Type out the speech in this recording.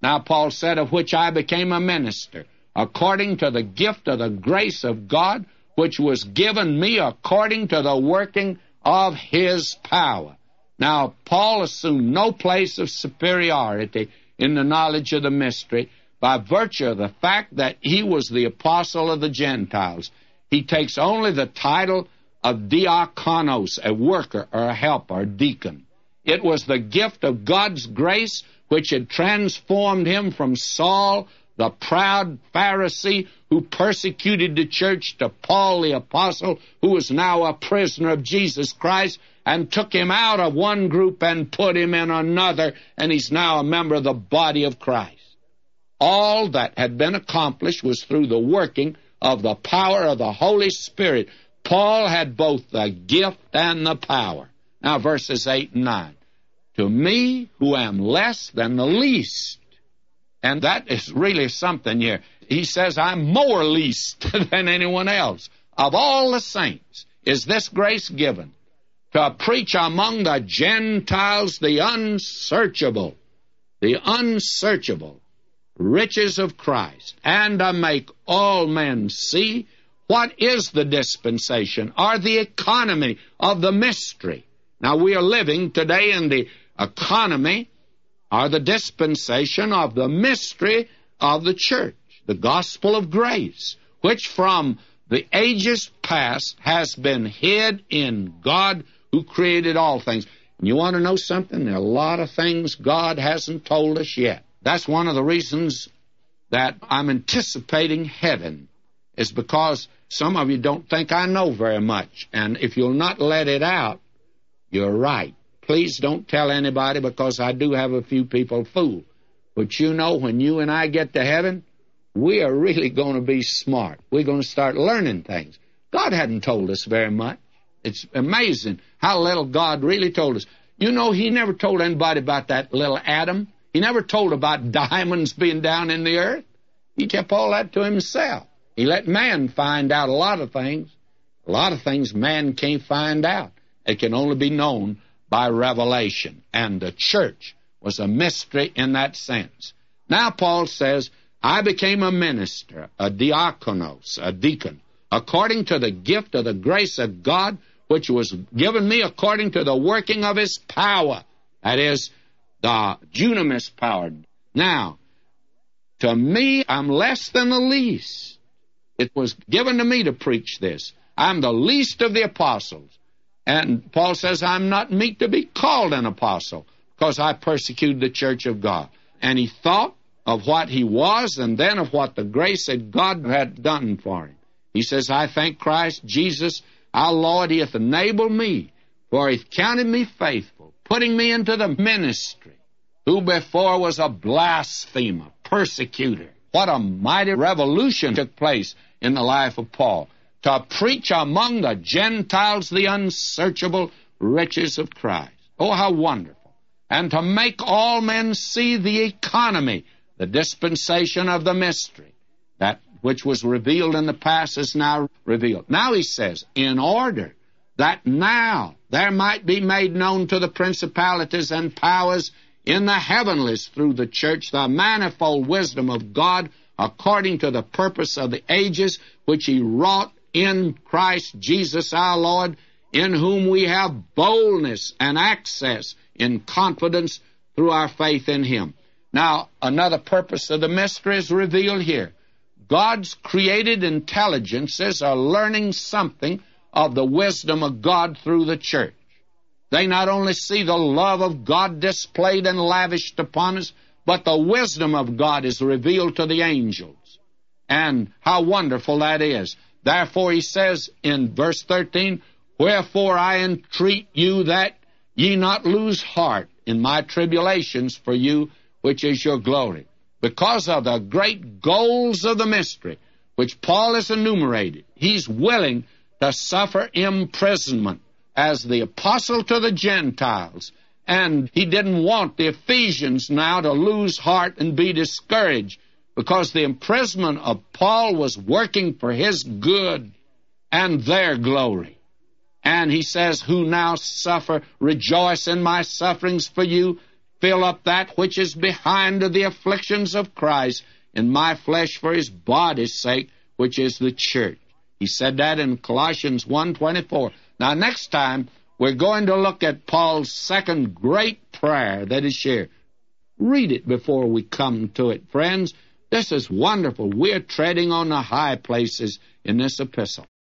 Now Paul said, of which I became a minister, according to the gift of the grace of God, which was given me according to the working of his power. Now, Paul assumed no place of superiority in the knowledge of the mystery by virtue of the fact that he was the apostle of the Gentiles. He takes only the title of diakonos, a worker or a helper, a deacon. It was the gift of God's grace which had transformed him from Saul, the proud Pharisee who persecuted the church, to Paul the apostle, who was now a prisoner of Jesus Christ, and took him out of one group and put him in another, and he's now a member of the body of Christ. All that had been accomplished was through the working of the power of the Holy Spirit. Paul had both the gift and the power. Now, verses 8 and 9. To me, who am less than the least. And that is really something here. He says, I'm more least than anyone else. Of all the saints is this grace given, to preach among the Gentiles the unsearchable riches of Christ, and to make all men see what is the dispensation or the economy of the mystery. Now, we are living today in the economy or the dispensation of the mystery of the church, the gospel of grace, which from the ages past has been hid in God who created all things. And you want to know something? There are a lot of things God hasn't told us yet. That's one of the reasons that I'm anticipating heaven, is because some of you don't think I know very much. And if you'll not let it out, you're right. Please don't tell anybody, because I do have a few people fooled. But you know, when you and I get to heaven, we are really going to be smart. We're going to start learning things. God hadn't told us very much. It's amazing how little God really told us. You know, he never told anybody about that little atom. He never told about diamonds being down in the earth. He kept all that to himself. He let man find out a lot of things. A lot of things man can't find out. It can only be known by revelation. And the church was a mystery in that sense. Now Paul says, I became a minister, a diakonos, a deacon, according to the gift of the grace of God, which was given me according to the working of his power. That is, the dunamis power. Now, to me, I'm less than the least. It was given to me to preach this. I'm the least of the apostles. And Paul says, I'm not meet to be called an apostle, because I persecuted the church of God. And he thought of what he was, and then of what the grace that God had done for him. He says, I thank Christ Jesus, our Lord, he hath enabled me, for he hath counted me faithful, putting me into the ministry, who before was a blasphemer, persecutor. What a mighty revolution took place in the life of Paul, to preach among the Gentiles the unsearchable riches of Christ. Oh, how wonderful. And to make all men see the economy, the dispensation of the mystery, that which was revealed in the past is now revealed. Now he says, in order that now there might be made known to the principalities and powers in the heavenlies through the church the manifold wisdom of God, according to the purpose of the ages, which he wrought in Christ Jesus our Lord, in whom we have boldness and access in confidence through our faith in him. Now, another purpose of the mystery is revealed here. God's created intelligences are learning something of the wisdom of God through the church. They not only see the love of God displayed and lavished upon us, but the wisdom of God is revealed to the angels. And how wonderful that is. Therefore, he says in verse 13, wherefore I entreat you that ye not lose heart in my tribulations for you, which is your glory. Because of the great goals of the mystery, which Paul has enumerated, he's willing to suffer imprisonment as the apostle to the Gentiles. And he didn't want the Ephesians now to lose heart and be discouraged, because the imprisonment of Paul was working for his good and their glory. And he says, who now suffer, rejoice in my sufferings for you, fill up that which is behind the afflictions of Christ in my flesh for his body's sake, which is the church. He said that in Colossians 1:24. Now, next time, we're going to look at Paul's second great prayer that is shared. Read it before we come to it, friends. This is wonderful. We're treading on the high places in this epistle.